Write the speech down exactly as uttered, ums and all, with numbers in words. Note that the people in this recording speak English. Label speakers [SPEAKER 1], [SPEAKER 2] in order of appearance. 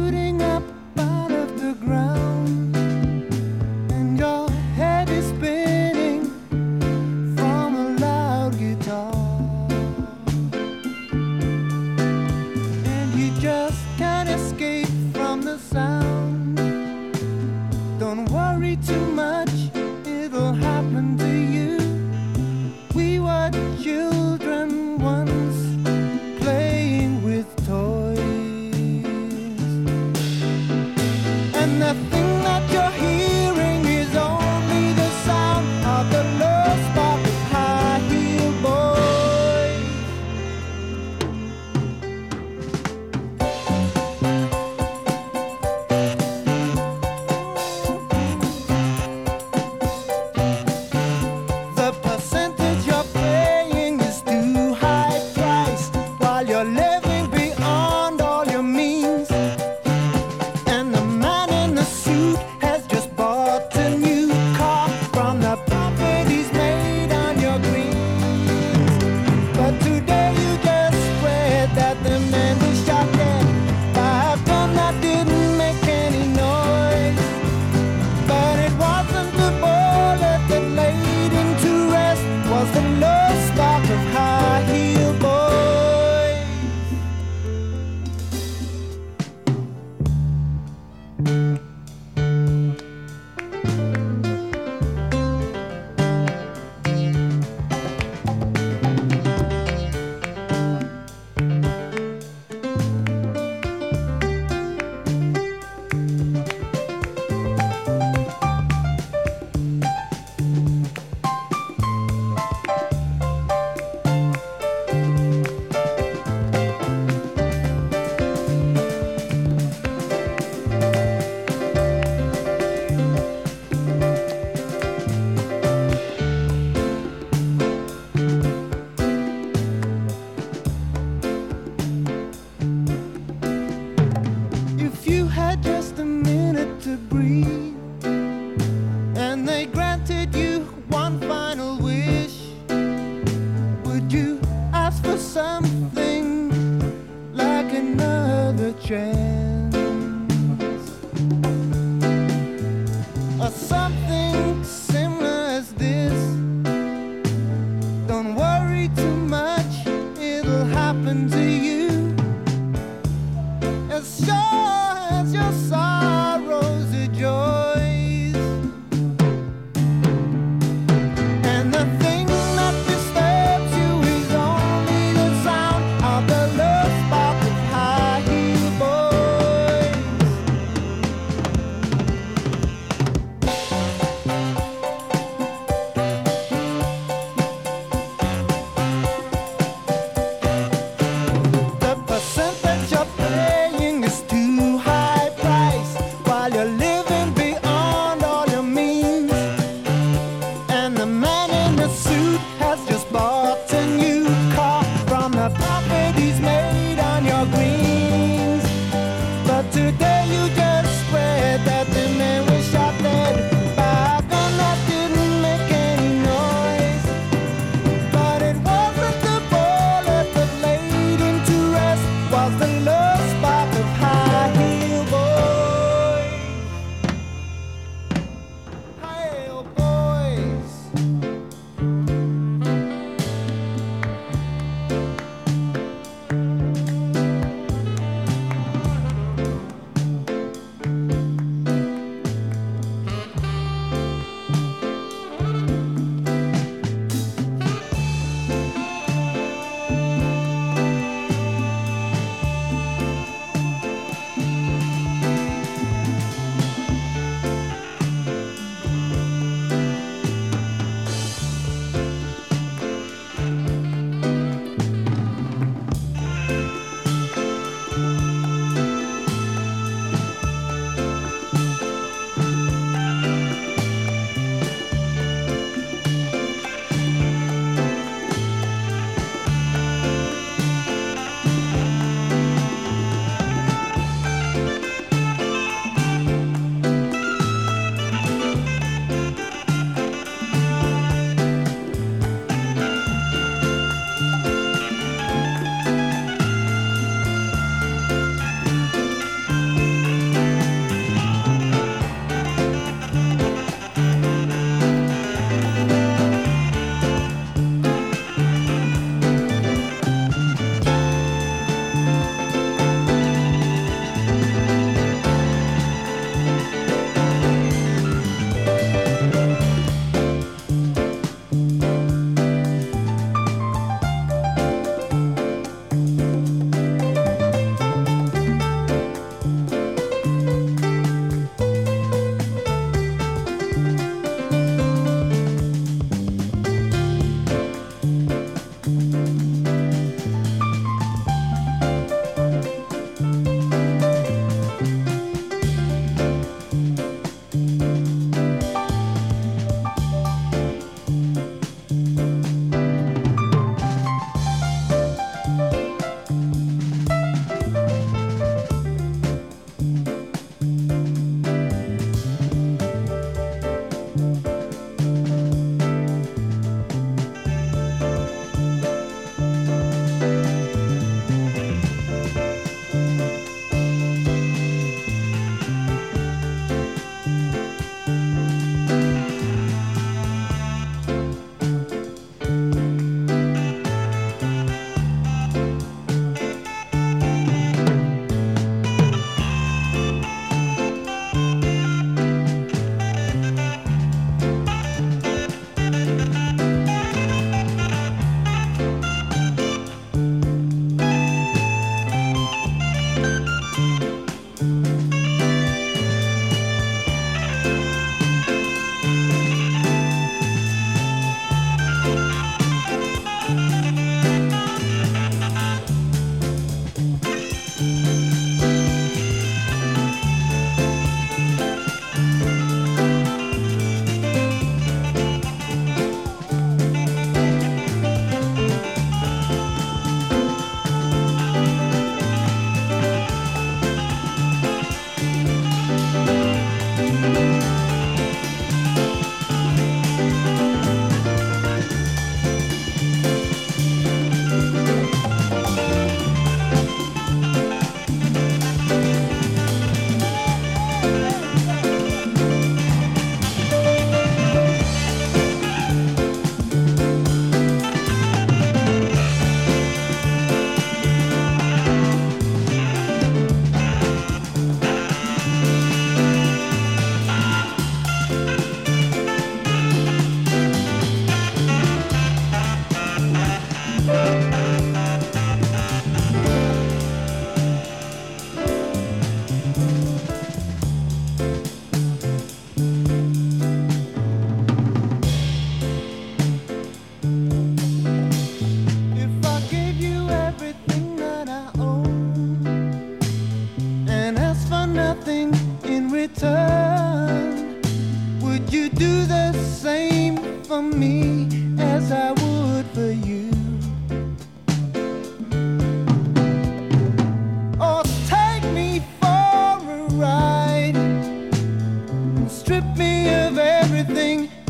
[SPEAKER 1] shooting up out of the ground, and your head is spinning from a loud guitar, and you just can't escape from the sound. Don't worry too much, it'll happen to you. We were children once, playing with toys, and the thing that you're hearing is only the sound of the low spark of high heel boys. The percentage you're paying is too high price, while you're living beyond all your means. And the man in the suit has just bought a new car from the profit he's made on your greens. But today you just read that the man was shot dead by a gun that didn't make any noise. But it wasn't the bullet that laid him to rest, was the low spark of high heel boys. If you had just a minute to breathe, and they granted you one final wish, would you ask for something like another chance, or something similar as this? Don't worry too much, it'll happen to you. As sure as your sorrows are joys, and the thing that disturbs you is only the sound of the low spark of high heel boys. The percentage you're paying is too high price, return, would you do the same for me as I would for you? Or take me for a ride and strip me of everything